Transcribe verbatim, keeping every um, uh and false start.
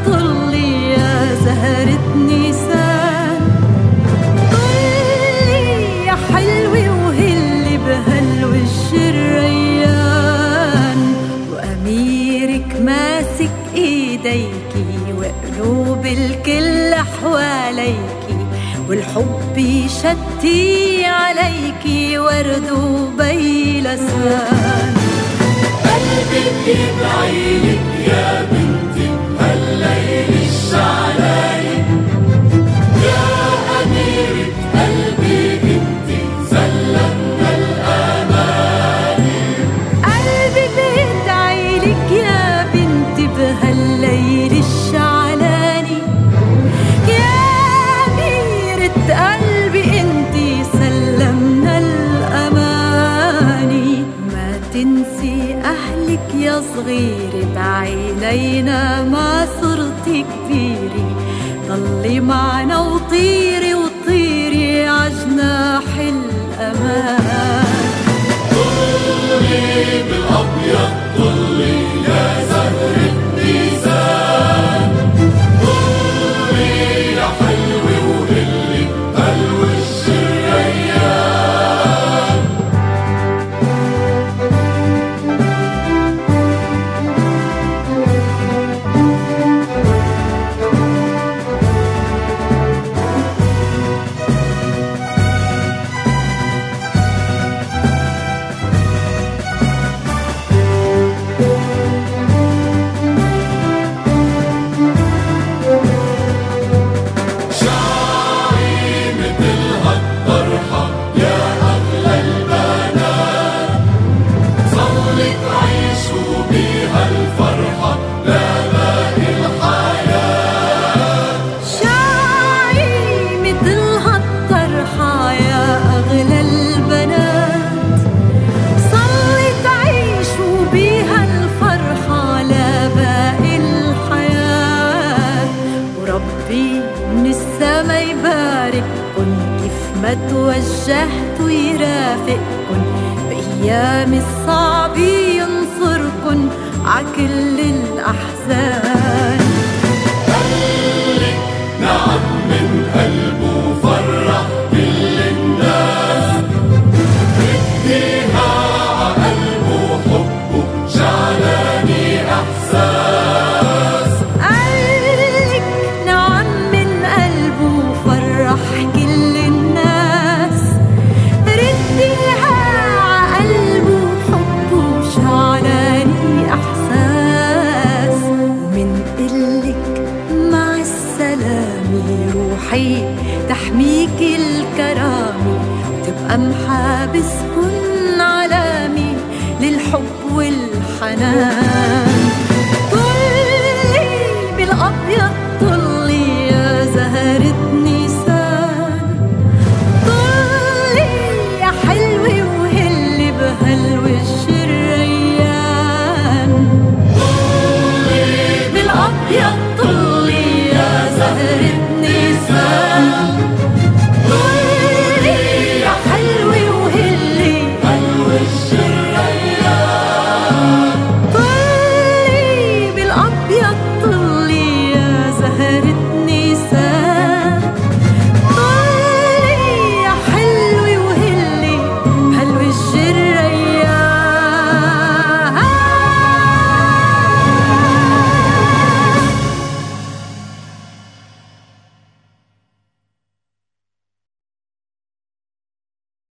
طلي يا زهرة نيسان، طلي يا حلوة وهلي بهالوش الريان، وأميرك ماسك إيديكي وقلوب الكل حواليكي، والحب يشتي عليكي ورد وبيلسان. قلبي بيدعيلك يا بنتي هالليل الشعلاني، يا أميرة قلبي انتي سلمنا الأماني. قلبي بيدعيلك يا بنتي بهالليل الشعلاني، يا أميرة قلبي انتي سلمنا الأماني. ما تنسي أهلك يا صغيرة بعينينا ما صرتي كبيرة، ضلي معنا وطيري وطيري عجناح الأمان. طلي بالأبيض طلي يا زهرة نيسان، طلي يا حلوة وهلي هالوش الريان. من السما يبارككن كيف ما توجهت ويرافقكن، بأيام الصعب ينصركن عكل الأحزان. قالك نعم من قلبه فرح كل الناس، رديها عقلبه حبه جعلاني احساس. قالك نعم من قلبه فرح كل الناس، رديها عقلبه حبه جعلاني احساس. ومن قلك مع السلامة روحي تحميك الكرامة، تبقى محابسكن علامة للحب والحنان. طلي بالأبيض طلي يا زهرة نيسان، طلي يا حلوة وهلي بهالوش الريان. طلي بالأبيض